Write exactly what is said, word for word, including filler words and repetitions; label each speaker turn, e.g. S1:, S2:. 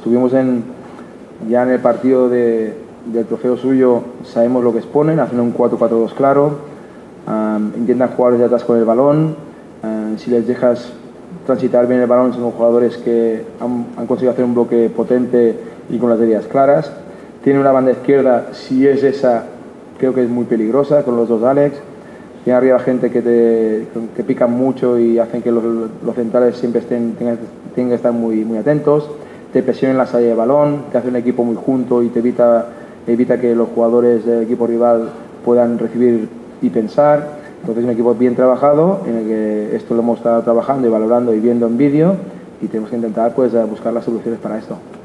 S1: estuvimos en, ya en el partido de, del trofeo suyo, sabemos lo que exponen, hacen un cuatro cuatro dos claro, um, intentan jugar desde atrás con el balón, uh, si les dejas transitar bien el balón son jugadores que han, han conseguido hacer un bloque potente y con las ideas claras. Tiene una banda izquierda, si es esa, creo que es muy peligrosa con los dos Alex. Tiene arriba gente que, te, que pican mucho y hacen que los, los centrales siempre estén, tengan, tengan que estar muy, muy atentos. Te presionan la salida de balón, te hace un equipo muy junto y te evita, evita que los jugadores del equipo rival puedan recibir y pensar. Entonces es un equipo bien trabajado, en el que esto lo hemos estado trabajando y valorando y viendo en vídeo, y tenemos que intentar pues, buscar las soluciones para esto.